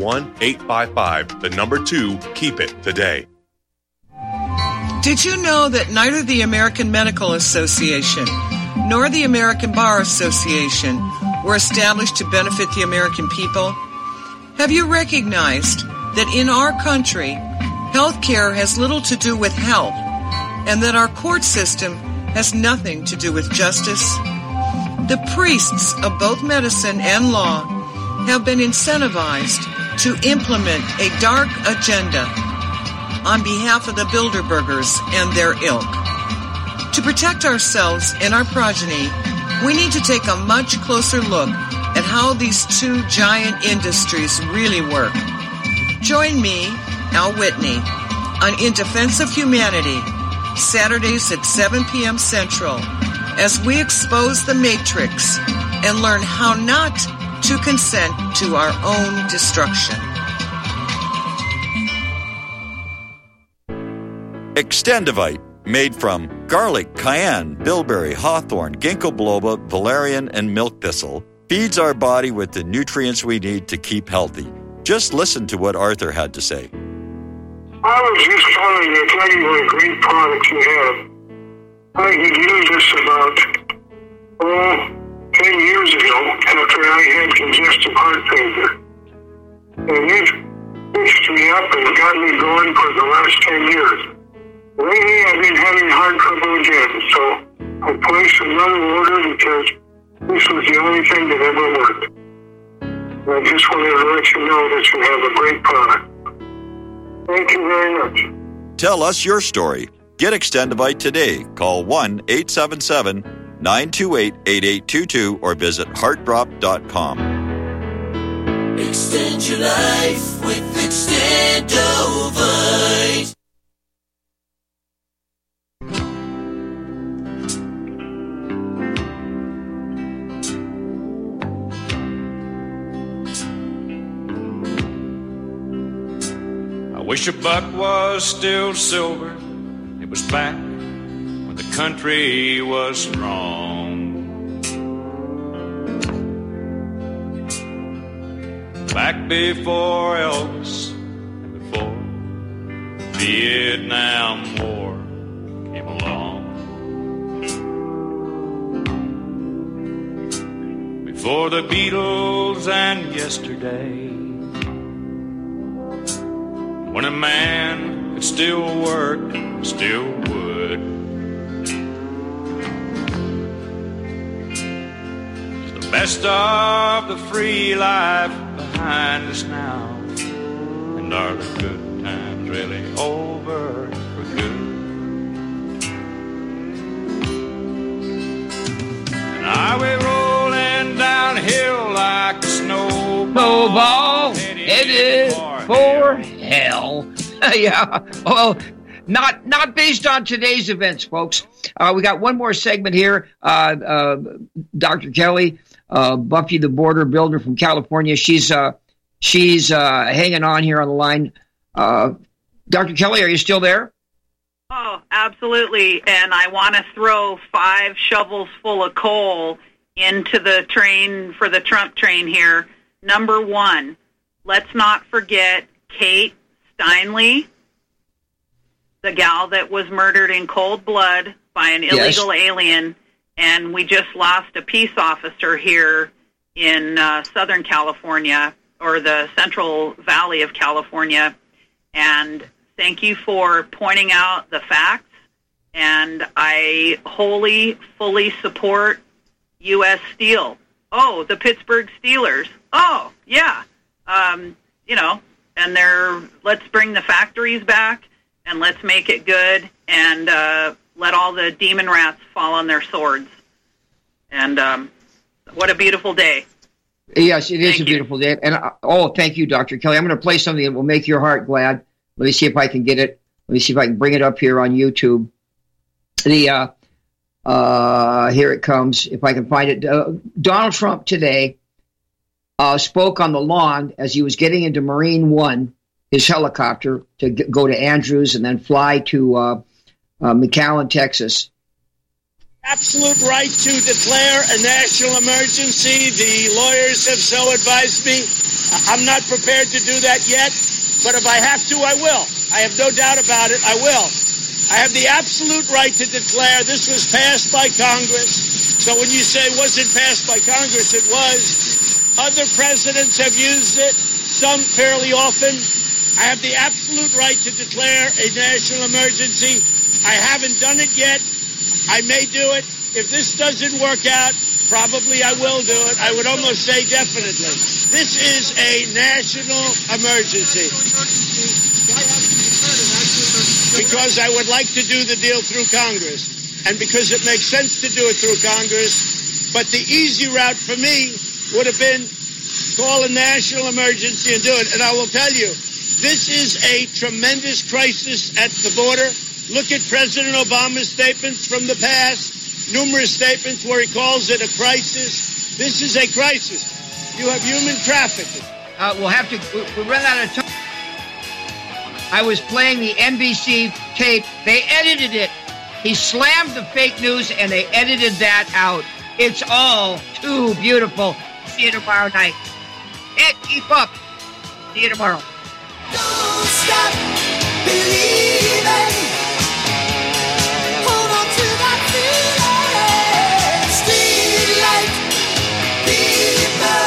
Speaker 14: 1-855-2-KEEP-IT today.
Speaker 15: Did you know that neither the American Medical Association nor the American Bar Association were established to benefit the American people? Have you recognized that in our country, health care has little to do with health, and that our court system has nothing to do with justice? The priests of both medicine and law have been incentivized to implement a dark agenda on behalf of the Bilderbergers and their ilk. To protect ourselves and our progeny, we need to take a much closer look at how these two giant industries really work. Join me, Al Whitney, on In Defense of Humanity, Saturdays at 7 p.m. Central, as we expose the Matrix and learn how not to consent to our own destruction.
Speaker 9: Extendivite, made from garlic, cayenne, bilberry, hawthorn, ginkgo biloba, valerian, and milk thistle, feeds our body with the nutrients we need to keep healthy. Just listen to what Arthur had to say.
Speaker 16: I was just calling to tell you what a great product you have. I had used this about 10 years ago after I had congestive heart failure. And it fixed me up and got me going for the last 10 years. Lately, I've been having heart trouble again, so I placed another order because this was the only thing that ever worked. And I just wanted to let you know that you have a great product. Thank you very much.
Speaker 9: Tell us your story. Get Extendivite today. Call 1-877-928-8822 or visit heartdrop.com.
Speaker 10: Extend your life with Extendivite.
Speaker 1: I wish a buck was still silver. It was back when the country was strong. Back before Elvis and before the Vietnam War came along. Before the Beatles and yesterday, when a man could still work, still would. It's the best of the free life behind us now, and are the good time's really over for good. And I went rolling downhill like a snowball
Speaker 2: headed for hell. Yeah. Well, not based on today's events, folks. We got one more segment here. Dr. Kelly, Buffy the Border Builder from California. She's hanging on here on the line. Dr. Kelly, are you still there?
Speaker 17: Oh, absolutely. And I want to throw 5 shovels full of coal into the train for the Trump train here. Number 1, let's not forget Kate Steinle, the gal that was murdered in cold blood by an illegal alien. And we just lost a peace officer here in Southern California, or the Central Valley of California. And thank you for pointing out the facts. And I wholly, fully support U.S. Steel. Oh, the Pittsburgh Steelers. Oh, yeah. And let's bring the factories back, and let's make it good, and let all the demon rats fall on their swords. And what a beautiful day.
Speaker 2: Yes, it is a beautiful day. And thank you, Dr. Kelly. I'm going to play something that will make your heart glad. Let me see if I can get it. Let me see if I can bring it up here on YouTube. Here it comes, if I can find it. Donald Trump today spoke on the lawn as he was getting into Marine One, his helicopter, to go to Andrews and then fly to McAllen, Texas.
Speaker 18: Absolute right to declare a national emergency. The lawyers have so advised me. I'm not prepared to do that yet, but if I have to, I will. I have no doubt about it. I will. I have the absolute right to declare. This was passed by Congress. So when you say it wasn't passed by Congress, it was. Other presidents have used it, some fairly often. I have the absolute right to declare a national emergency. I haven't done it yet. I may do it. If this doesn't work out, probably I will do it. I would almost say definitely. This is a national emergency. Because I would like to do the deal through Congress, and because it makes sense to do it through Congress. But the easy route for me would have been call a national emergency and do it. And I will tell you, this is a tremendous crisis at the border. Look at President Obama's statements from the past, numerous statements where he calls it a crisis. This is a crisis. You have human trafficking.
Speaker 2: We'll have to, we run out of time. I was playing the NBC tape. They edited it. He slammed the fake news, and they edited that out. It's all too beautiful. See you tomorrow night. And keep up. See you tomorrow.
Speaker 10: Don't stop believing. Hold on to that feeling. Street light people.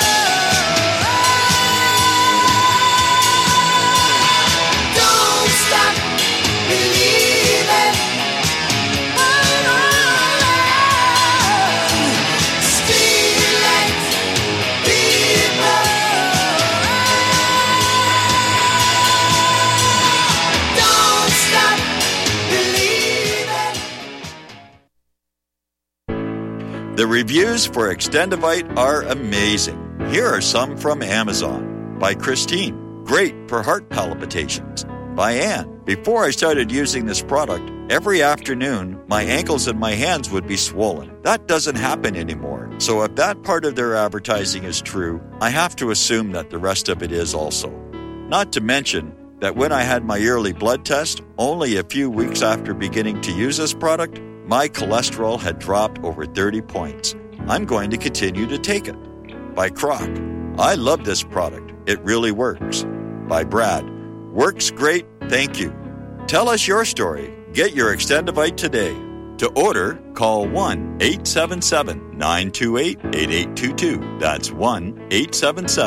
Speaker 10: Don't stop believing. Hold on. Street light people. Don't stop believing.
Speaker 9: The reviews for Extendivite are amazing. Here are some from Amazon. By Christine, great for heart palpitations. By Ann, before I started using this product, every afternoon my ankles and my hands would be swollen. That doesn't happen anymore. So if that part of their advertising is true, I have to assume that the rest of it is also. Not to mention that when I had my yearly blood test, only a few weeks after beginning to use this product, my cholesterol had dropped over 30 points. I'm going to continue to take it. By Croc, I love this product. It really works. By Brad, works great, thank you. Tell us your story. Get your Extendivite today. To order, call 1-877-928-8822. That's 1-877